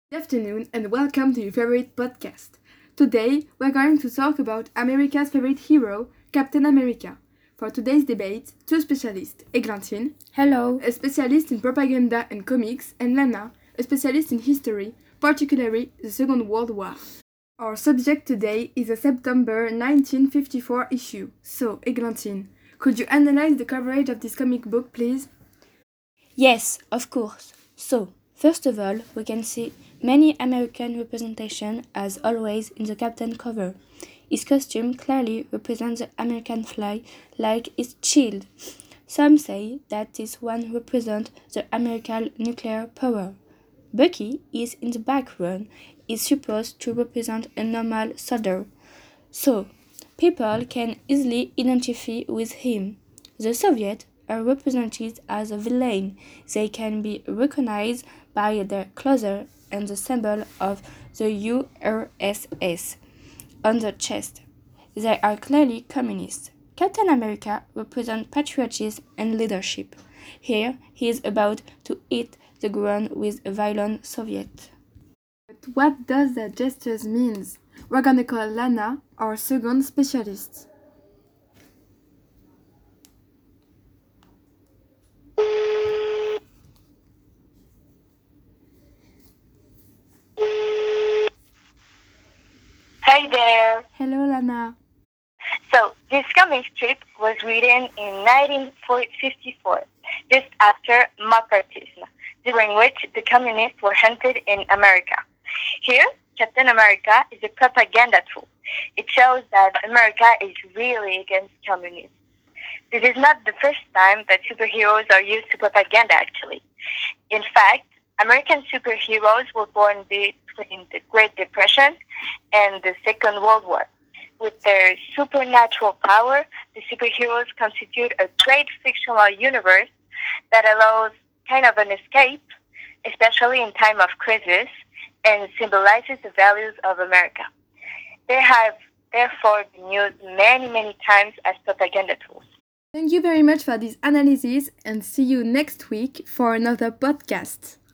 Good afternoon and welcome to your favorite podcast. Today we're going to talk about America's favorite hero, Captain America. For today's debate, two specialists, Eglantine, Hello. a specialist in propaganda and comics, and Lana, a specialist in history, particularly the Second World War. Our subject today is a September 1954 issue. So, Eglantine, could you analyze the coverage of this comic book, please? Yes, of course. So, first of all, we can see many American representation as always in the Captain cover. His costume clearly represents the American flag like its shield. Some say that this one represents the American nuclear power. Bucky is in the background, is supposed to represent a normal soldier. So, people can easily identify with him. The Soviets are represented as a villain. They can be recognized by their clothes and the symbol of the URSS on the chest. They are clearly communist. Captain America represents patriotism and leadership. Here, he is about to hit the ground with a violent Soviet. But what does that gesture mean? We're gonna call Lana our second specialist. Hi there. Hello, Lana. So, this comic strip was written in 1954, just after McCarthyism, during which the communists were hunted in America. Here, Captain America is a propaganda tool. It shows that America is really against communism. This is not the first time that superheroes are used to propaganda, actually. In fact, American superheroes were born between the Great Depression and the Second World War. With their supernatural power, the superheroes constitute a great fictional universe that allows kind of an escape, especially in time of crisis, and symbolizes the values of America. They have therefore been used many, many times as propaganda tools. Thank you very much for this analysis and see you next week for another podcast.